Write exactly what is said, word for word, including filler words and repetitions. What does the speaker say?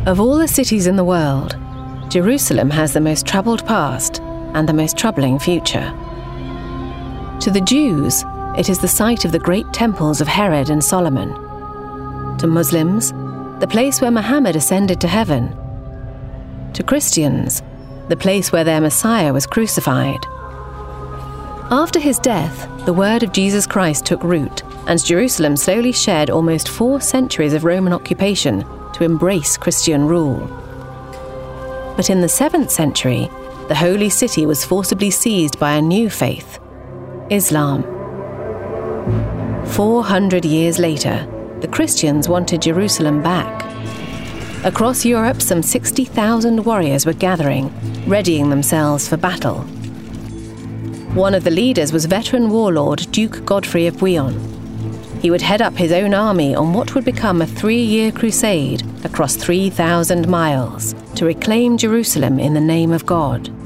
Of all the cities in the world, Jerusalem has the most troubled past and the most troubling future. To the Jews, it is the site of the great temples of Herod and Solomon. To Muslims, the place where Muhammad ascended to heaven. To Christians, the place where their Messiah was crucified. After his death, the word of Jesus Christ took root, and Jerusalem slowly shed almost four centuries of Roman occupation to embrace Christian rule. But in the seventh century, the holy city was forcibly seized by a new faith, Islam. Four hundred years later, the Christians wanted Jerusalem back. Across Europe, some sixty thousand warriors were gathering, readying themselves for battle. One of the leaders was veteran warlord Duke Godfrey of Bouillon. He would head up his own army on what would become a three-year crusade across three thousand miles to reclaim Jerusalem in the name of God.